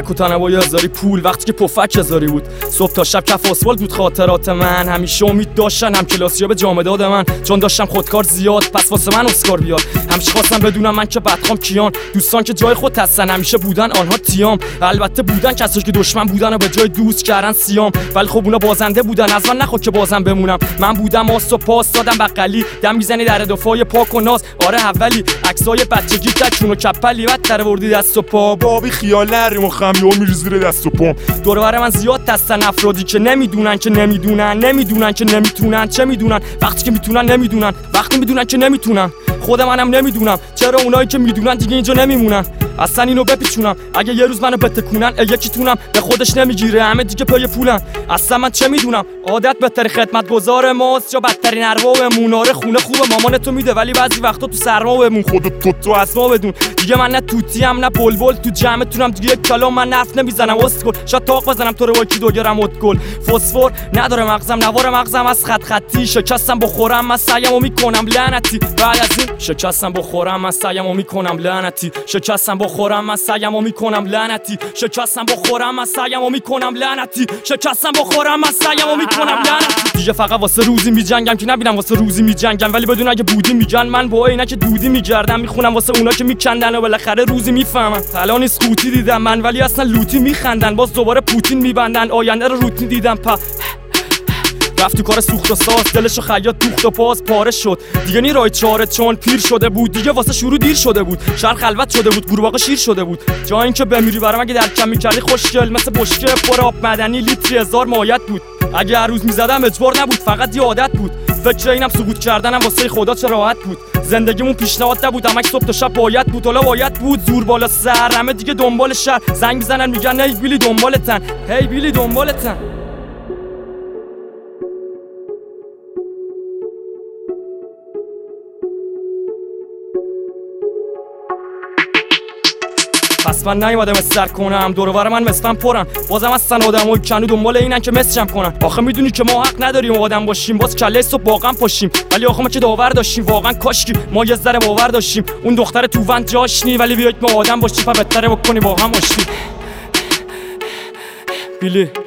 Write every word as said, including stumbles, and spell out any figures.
تک و تنوای هزاری پول وقتی که پفک هزاری بود. صبح تا شب کف آسفالت بود خاطرات من، همیشه امید داشتن هم کلاسیا به جام داد من، چون داشتم خودکار زیاد پس واسه من اسکار بیاد. همیشه خواستم بدونم من که بدخوام کیان، دوستان که جای خود هستن همیشه بودن آنها تیام. البته بودن کسایی که دشمن بودن و به جای دوست کردن سیام، ولی خب اونا بازنده بودن، از من نخواد که بازم بمونم. من بودم آس و پاس دادم بغلی، دم میزنی در دفاع پاک و ناز. آره اولی عکسای بچگی تکون و کپلی بدتر وردی دست و پا. بابی خیال نریم و خمیو میری زیر دست و پام. دور و بر من زیاد هستن افرادی که نمیدونن که نمیدونن، نمیدونن که نمیتونن، چه میدونن وقتی که میتونن نمیدونن، وقتی میدونن که نمیتونن. خود منم نمیدونم چرا اونایی که میدونن دیگه اینجا نمیمونن. اصلا اینو بپیچونم اگه یه روز منو بتکونن، یکیتونم به خودش نمیگیره همه دیگه پای پولن. اصلا من چه میدونم عادت بهتر خدمتگزار ماست یا بدترین اروا بمون. آره خونه خوبه مامان تو میده ولی بعضی وقتا تو سرما بمون. خودت تو تو اسما بدون دیگه، من نه توتی ام نه بلبل تو جمعتونم دیگه. کلام من نفت نمیزنم اسکل، شاید تاق بزنم تو رو واکی دوگرم ادکل. فسفر نداره مغزم نوار مغزم از خط خطی. شکستم بخورم من سعیمو میکنم لعنتی. بعد از این شکستم بخورم من سعیمو میکنم لعنتی. شکستم بخورم من سعیمو میکنم لعنتی. شکستم بخورم من سعیمو میکنم لعنتی. شکستم بخورم من سعیمو میکنم لعنتی. دیگه فقط واسه روزی میجنگم که نبینم واسه روزی میجنگم، ولی بدون اگه بودی میگن من با اینا که دودی میگردم. میخونم واسه اونا که میکندن و بالاخره روزی میفهمن. طلا نیست قوطی دیدم من ولی اصلا لوتی میخندن، باز دوباره پوتین میبندن. آینده رو روتین دیدم پا رفت تو کار سوخت و ساز، دلشو خیاط دوخت و پاس پاره شد. دیگه نی رای چاره چون پیر شده بود، دیگه واسه شروع دیر شده بود. شهر خلوت شده بود، گورباغه شیر شده بود. جا اینکه بمیری برام اگه در کم میکردی خوشگل، مثل بشکه پر آب معدنی لیتری هزار مایت بود. اگه هر روز میزدم اجبار نبود فقط یه عادت بود. فکر اینم سقوط کردنم واسه خدا چه راحت بود. زندگیمون پیشنهاد نبود همش صبح تا شب باید بود. حالا باید بود زور بالا سر همه دیگه دنبال شهر. زنگ میزنن میگن هی بیلی دنبالتن، هی بیلی دنبالتن. پس من نیومدم استر کنم، دور و بر من مثلا پرن. بازم هستن آدمای کنو دنبال اینن که مسجم کنن. آخه میدونی که ما حق نداریم آدم باشیم، باز کله صبح واقعا پاشیم. ولی آخه ما که داور داشتیم واقعا کاشکی ما یه ذره باور داشتیم. اون دختر توفن جاش نی، ولی بیاید ما آدم باشیم و بهتره بکنی با هم آشتی. بیلی